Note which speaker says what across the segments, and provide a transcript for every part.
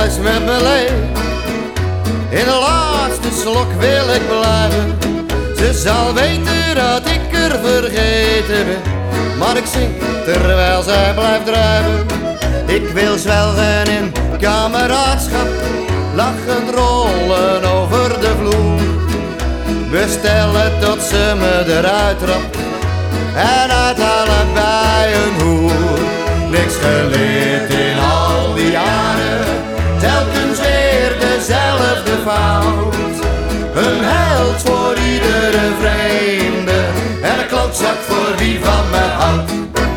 Speaker 1: huis met mijn leed. In de laatste slok wil ik blijven. Ze zal weten dat ik er vergeten ben. Maar ik zing terwijl zij blijft drijven. Ik wil zwelgen in kameraadschap, lachend rollen over de vloer. Bestellen tot ze me eruit trapt en uithalen bij een hoer. Niks geleerd in al die jaren, telkens weer dezelfde fout. Een held voor iedere vreemde en een klootzak voor wie van me houdt.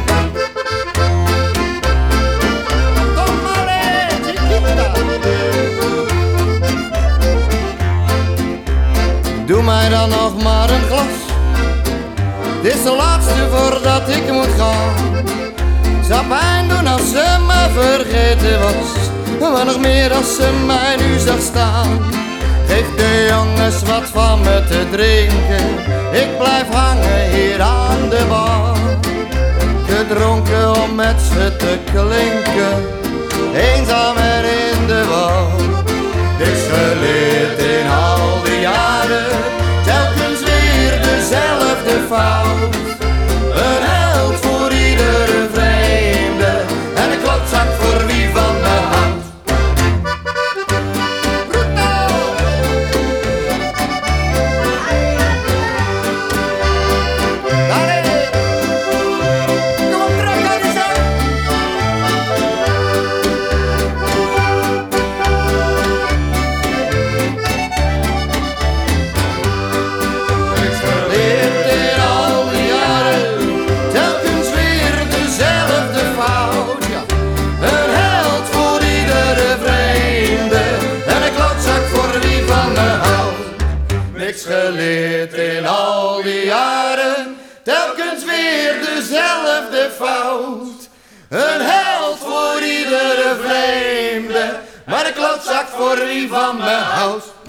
Speaker 1: Doe mij dan nog maar een glas. Het is de laatste voordat ik moet gaan. Zou pijn doen als ze me vergeten was, maar nog meer als ze mij nu zag staan. Geef de jongens wat van me te drinken, ik blijf hangen hier aan de bar. Gedronken om met ze te klinken, eenzaam en in de war. Niks geleerd in al die jaren, telkens weer dezelfde fout. Een held voor iedere vreemde en een klootzak voor wie van me houdt. Niks geleerd in al die jaren, telkens weer dezelfde fout. Een held voor iedere vreemde, maar een klootzak voor wie van me houdt.